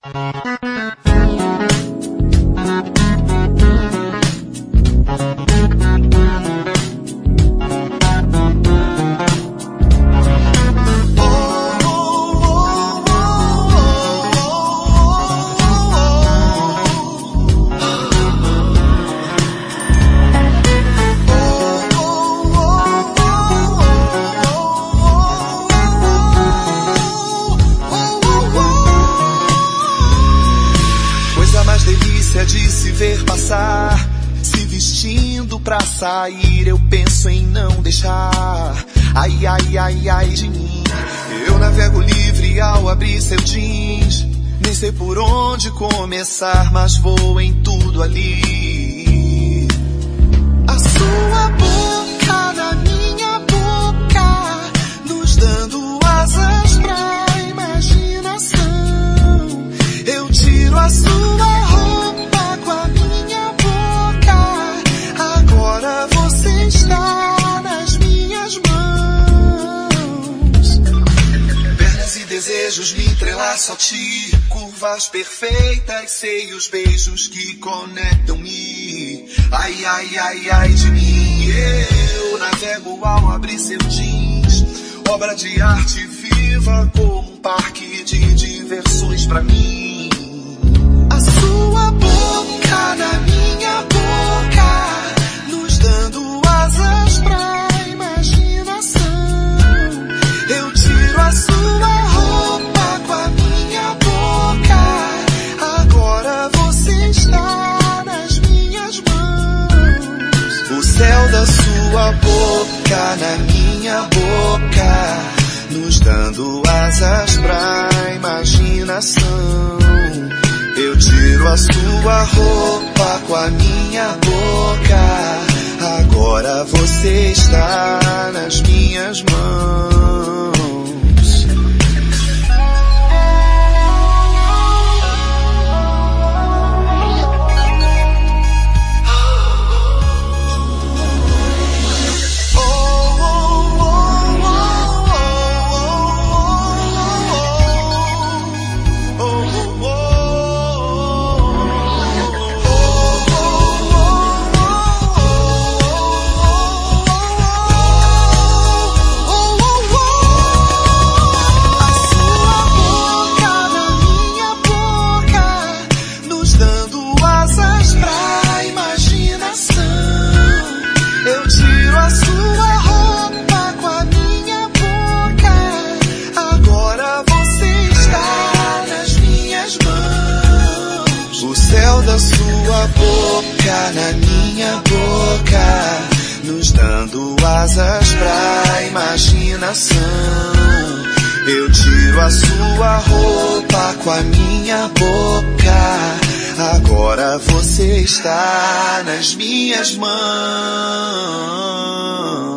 De se ver passar, se vestindo pra sair, eu penso em não deixar. Ai, ai, ai, ai de mim. Eu navego livre ao abrir seu jeans. Nem sei por onde começar, mas vou em tudo ali. A sua boca na minha boca, nos dando asas pra imaginação. Eu tiro a sua roupa com a minha boca, agora você está nas minhas mãos. Pernas e desejos me entrelaçam a ti, curvas perfeitas, seios, beijos que conectam-me. Ai, ai, ai, ai de mim. Eu navego ao abrir seu jeans, obra de arte viva como um parque de diversões pra mim. A sua boca na minha boca, nos dando asas pra imaginação. Eu tiro a sua roupa com a minha boca, agora você está nas minhas mãos. O céu da sua boca na minha boca, nos dando asas pra imaginação. Eu tiro a sua roupa com a minha boca, agora você está nas minhas mãos. Da sua boca na minha boca, nos dando asas pra imaginação. Eu tiro a sua roupa com a minha boca, agora você está nas minhas mãos.